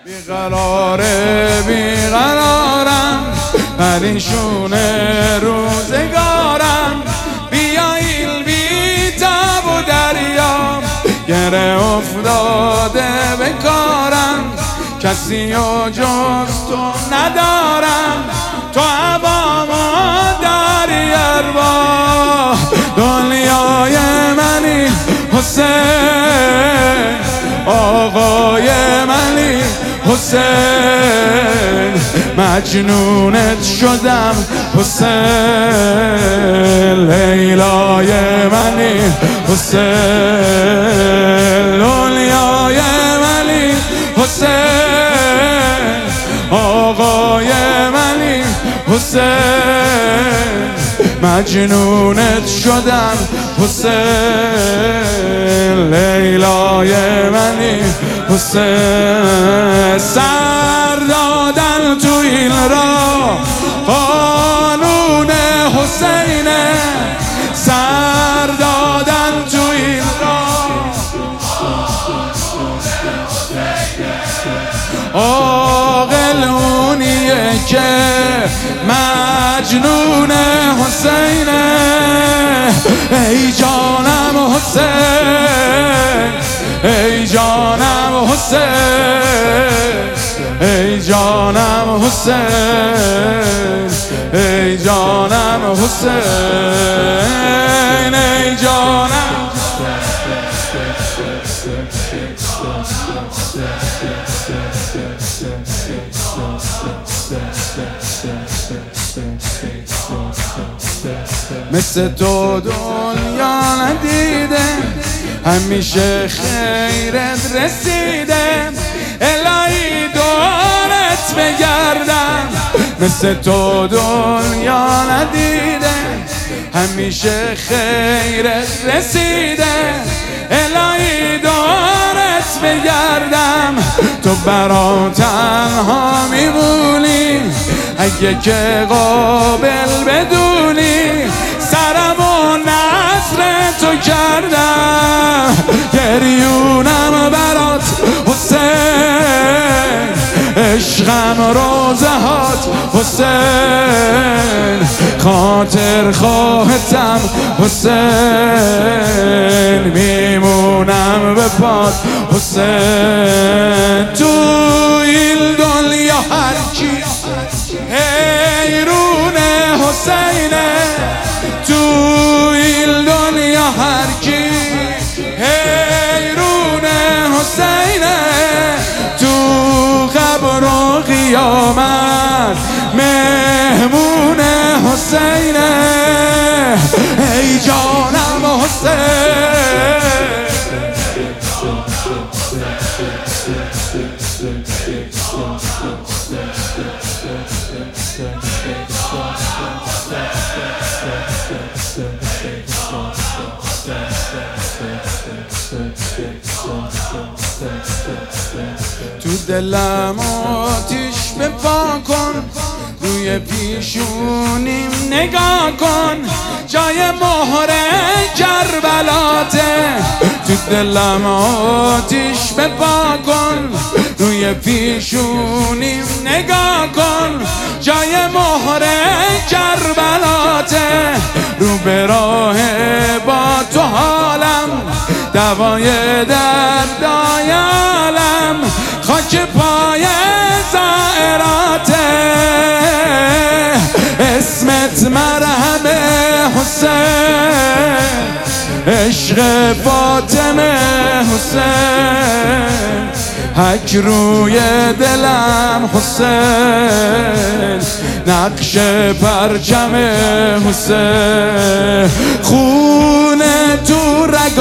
بیقرارم پریشون روزگارم، بیایل بی تاب و دریا گره افتاده به کارم، کسی و جز تو ندارم، تو عبامو داری اروا، دنیای منی حسین، آقای منی حسین، مجنونت شدم حسین، لیلای منی حسین، دنیای منی حسین، آقای منی حسین، مجنونت شدم حسین، لیلای منی حسین. سر دادن تو این راه قانون حسینه، سر دادن تو این راه عاقل اونیه که مجنون حسینه، ای جانم حسین، ای جانم حسین، ای جانم حسین، ای جانم حسین، ای جانم مثل تو دنیا ندیده، همیشه خیرت رسیده، الهی دورت بگردم، مثل تو دنیا ندیده، همیشه خیرت رسیده، الهی دورت بگردم، تو برا تنها میمونی، اگه که قابل بدونی، سرم و نصر تو کردم، گریونم برات حسین، عشقم روزهات حسین، خاطر خواهتم حسین، میمونم به پات حسین، تو این دنیا هر کی حیرون حسینه، تو این دنیا هر کی حیرون حسینه، تو قبر و قیامت مهمون حسینه، ای جانم حسین. تو دلم آتیش بپا کن، روی پیشونیم نگاه کن، جای مهر کربلاته، تو دلم آتیش بپا کن، روی پیشونیم نگاه کن، جای مهر کربلاته، رو به راه با تو حالم، دوای دردای عالم، خاک پای زائراته، اسمت مرهم حسین، عشق فاطمه حسین، حک روی دلم حسین، نقش پرچم حسین، خون تو رگ